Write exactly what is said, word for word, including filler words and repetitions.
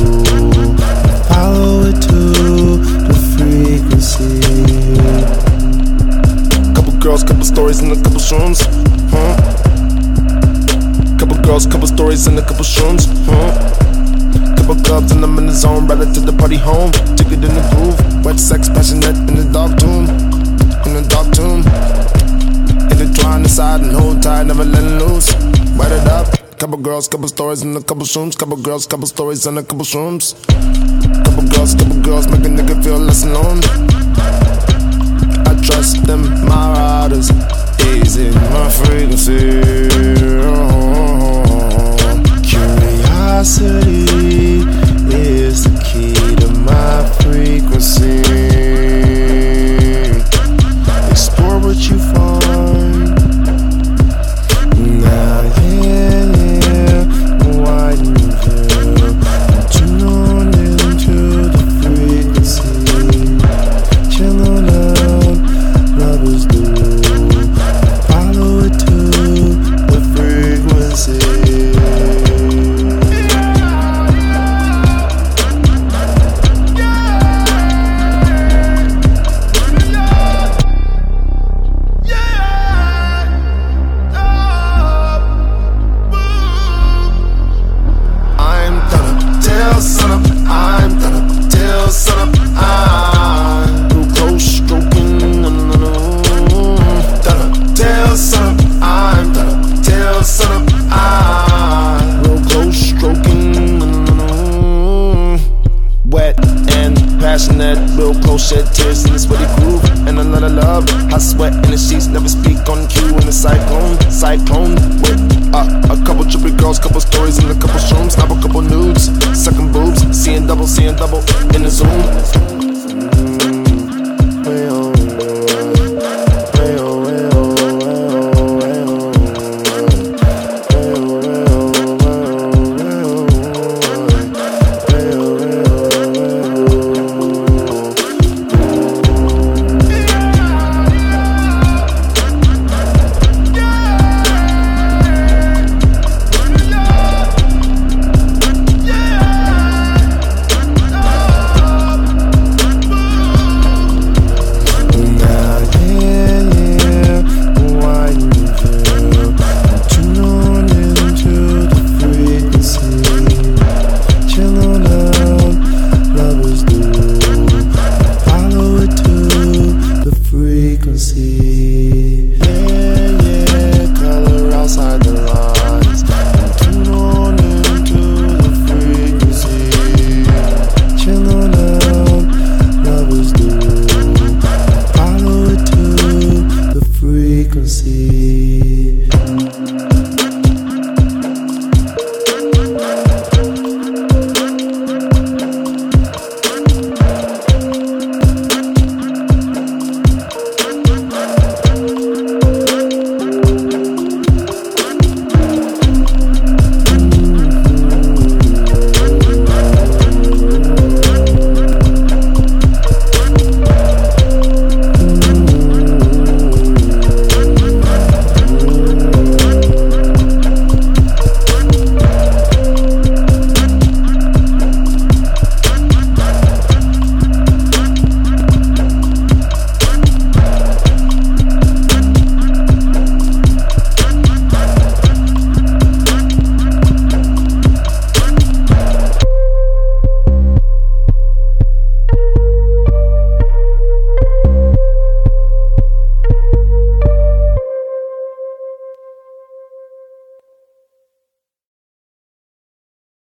Follow it to the frequency. Couple girls, couple stories, and a couple shrooms. Huh? Couple girls, couple stories, and a couple shrooms. Huh? Couple clubs, and I'm in the zone. Right to the party home. Take it in the groove. Wet sex, passionate in the dark tomb. In the dark tomb. Intertwined inside and hold tight, never letting loose. Wet it up. Couple girls, couple stories, and a couple shrooms. Couple girls, couple stories, and a couple shrooms. Couple girls, couple girls, make a nigga feel less alone. I trust them, my riders, easy, my frequency. Curiosity is the key to my frequency. Explore what you find. Now, yeah, yeah, widen your view. Tune on into the frequency. Chillin' up, lovers do. Follow it to the frequency. Sun up, I'm done up till sun up. I'm real close stroking, no, no, no, no. Done up till sun up, I'm done up till sun up. I'm real close stroking, no, no, no, no. Wet and passionate, real close, shed tears in this sweaty groove. And a lot of love, I sweat in the sheets, never speak on cue in the cyclone, cyclone with uh, a couple trippy girls, couple stories, and a couple shrooms, snap a couple nudes, sucking boobs, seeing double, seeing double.